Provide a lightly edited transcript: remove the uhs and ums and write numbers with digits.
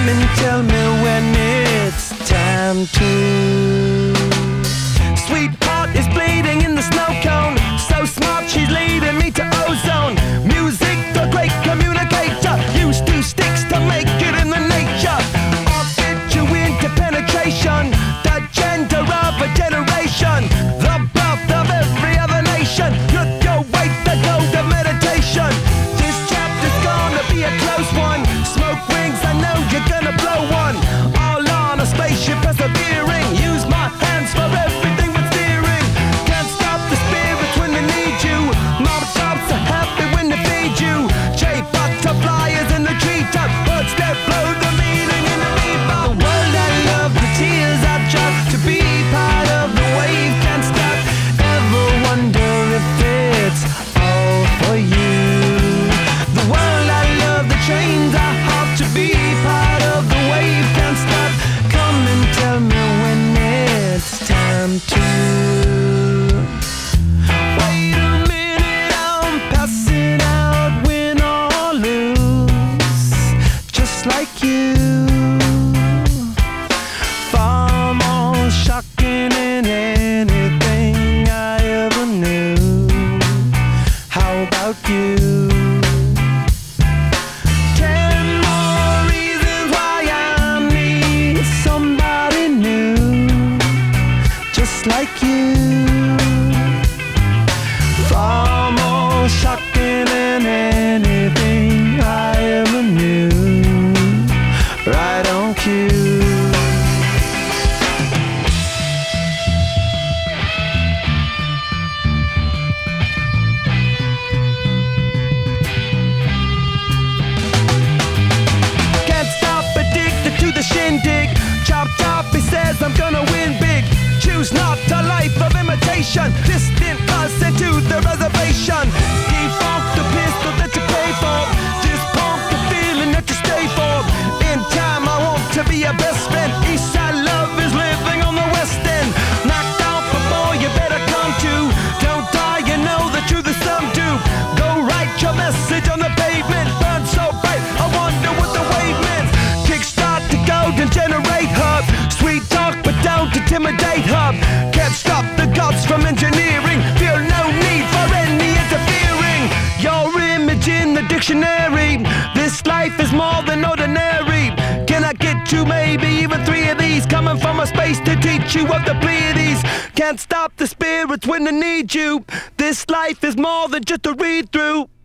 and tell me when it's time to. Sweetheart is bleeding in the snow cone. So smart, she's leading me to ozone. Music, the great communicator. Used two sticks to make it in the nature. I'll fit you into penetration. The gender of a generation. The birth of every other nation. Look your way to go to meditation. This chapter's gonna be a close one. Smoke rings, I know you're gonna blow one. All on a spaceship persevering. Use my hands for everything but steering. Can't stop the spirits when they need you. Mob tops are happy when they feed you. J butterflies in the treetop. Birds that blow the meaning in the bebop. The world I love, the tears I drop. To be part of the wave can't stop. Ever wonder if it's all for you? The world I love, the trains I hop. To be part of the wave can't stop. Come and tell me when it's time to. Wait a minute, I'm passing out, win or lose, just like you. Far more shocking than anything I ever knew. How about you? 10 more reasons why I need somebody new, just like you. Far more shocking than anything I ever knew. Right on cue. Can't stop, addicted to the shindig. Chop chop, he says I'm gonna win big. Choose not a life of imitation. Distant us into the reservation. Defunct the pistol that you pay for. Just pump the feeling that you stay for. In time I want to be your best friend. Eastside love is living on the west end. Knocked out before you better come to. Don't die, you know the truth is some do. Go write your message on the pavement. Burn so bright, I wonder what the wave meant. Kickstart the golden generate hub. Sweet talk but don't intimidate hub. Can't stop the gods from engineering. Feel no need for any interfering. Your image in the dictionary. This life is more than ordinary. Can I get you maybe even 3 of these? Coming from a space to teach you of the Pleiades. Can't stop the spirits when they need you. This life is more than just a read through.